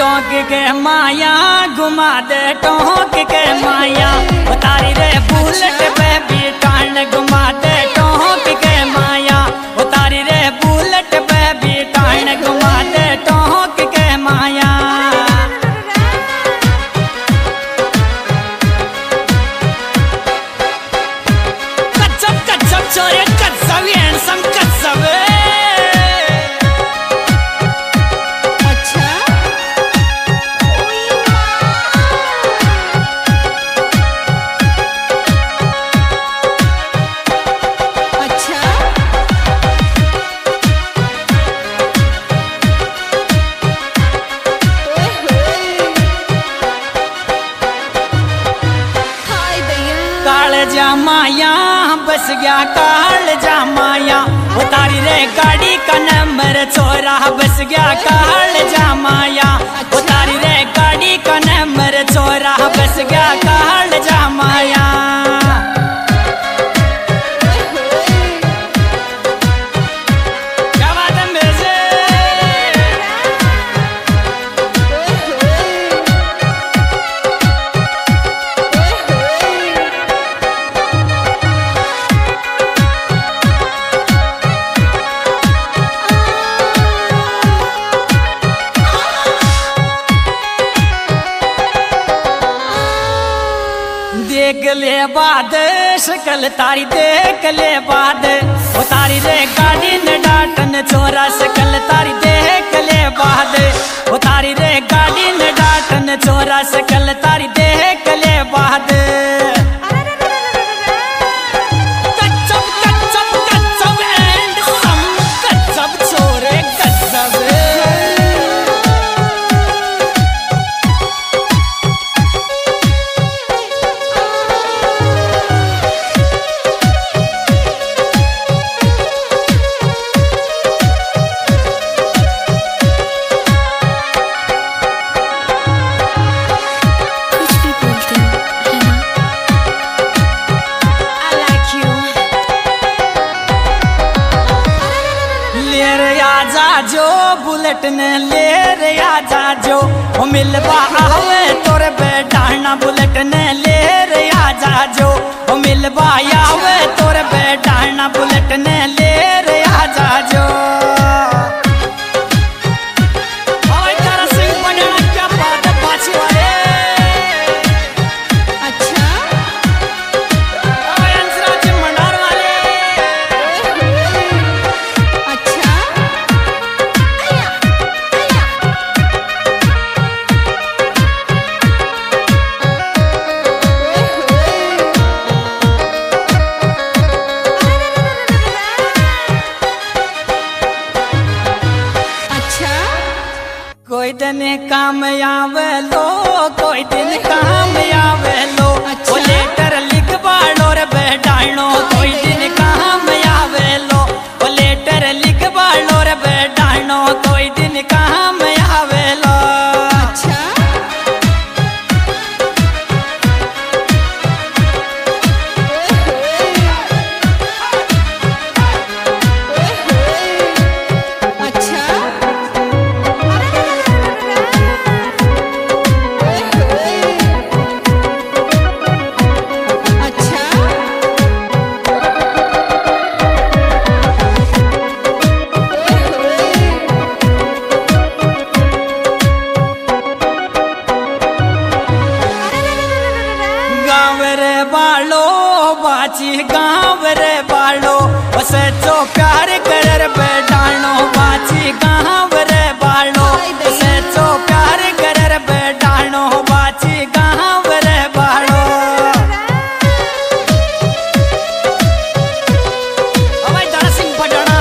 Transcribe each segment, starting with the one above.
टोक के माया घुमा दे टोक के माया उतारी रे बुलेट पे बिठान घुमा दे टोक के माया उतारी रे बुलेट पे बिठान घुमा दे टोक के माया कच्चब कच्चब चोरे कच्चब हैंडसम कच्चब माया बस गया काल जा माया उतारी रे गाड़ी का नंबर चोरा बस गया काल जा माया उतारी रे गाड़ी का नंबर चोरा बस गया काल जा माया क्या बात है मेरे देख ले बाद शकल तारी देख ले बाद उतारी रे गाड़ी न डाटन चोरा शकल तारी देख ले बाद उतारी रे गाड़ी न डाटन चोरा शकल तारी देख ले बाद कच्चब कच्चब कच्चब एंड सम कच्चब चोरे कच्चब जो बुलेट ने ले रे आजा जो वो मिलवा आवे तोरे बेटाना बुलेट ने ले रे आजा जो वो मिलवा आवे तोरे बेटाना बुलेट ने ले रे आजा जो ओए तारा सिंह बनना क्या बात है पाछी वाले अच्छा ओए अंसराज मंडार वाले कोई दिन काम आवे लो कोई दिन काम आवे लो वो लेटर लिखवा लो रे बेटानो कोई दिन काम आवे लो वो लेटर लिखवा लो रे बेटानो कोई दिन काम आवे लो अच्छा बाची गाँव रे बालो उसे जो प्यार कर बेटानो बाची गाँव रे बालो उसे जो प्यार कर बेटानो बाची गाँव रे बालो अबे दारा सिंह पटना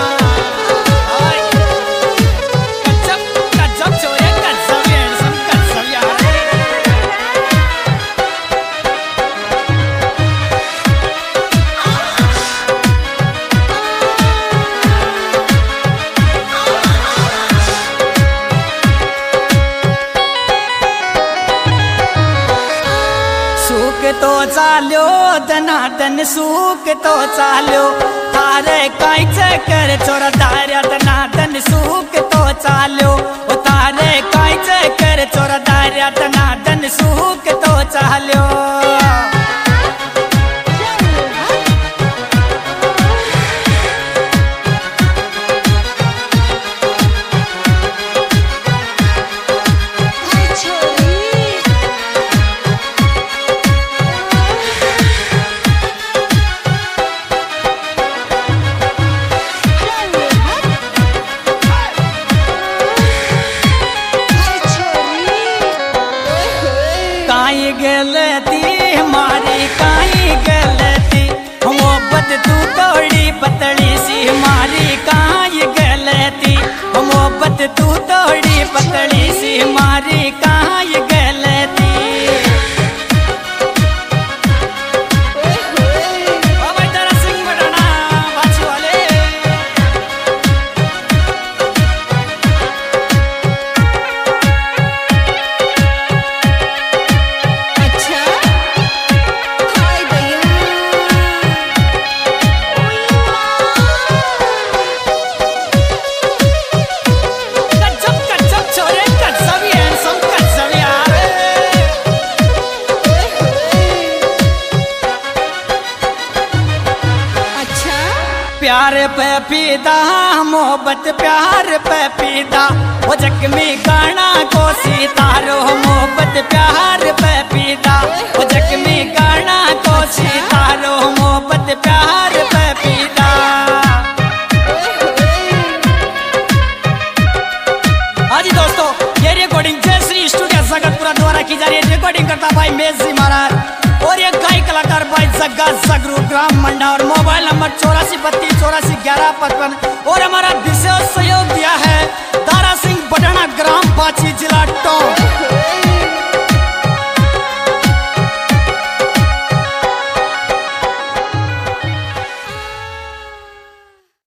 कच्चब कच्चब चोरे कच्चब हैंडसम कच्चब यार तो चालो दनादन सूक तो चालो तारे कांच कर चोरा दारिया दनादन सूक तो चालो तारे कांच गलती हमारी काई गलती मोहब्बत तू तोड़ी पतली सी हमारी काई गलती मोहब्बत तू तोड़ी पतली सी हमारी काई गलती प्यार पे पीदा मोहब्बत प्यार पे पीदा वो जख्मी गाना को सितारो मोहब्बत प्यार पे पीदा वो जख्मी गाना को सितारो मोहब्बत प्यार पे पीदा। हाँ जी दोस्तों, ये रिकॉर्डिंग जय श्री स्टूडियो जगतपुरा द्वारा की जा रही है। रिकॉर्डिंग करता भाई मेजी महाराज और ये गाय कलाकार भाई जग्गा सगरू ग्राम मंडा और मोबाइल नंबर 8432 84 11 55 और हमारा विशेष सहयोग दिया है दारा सिंह बटाना।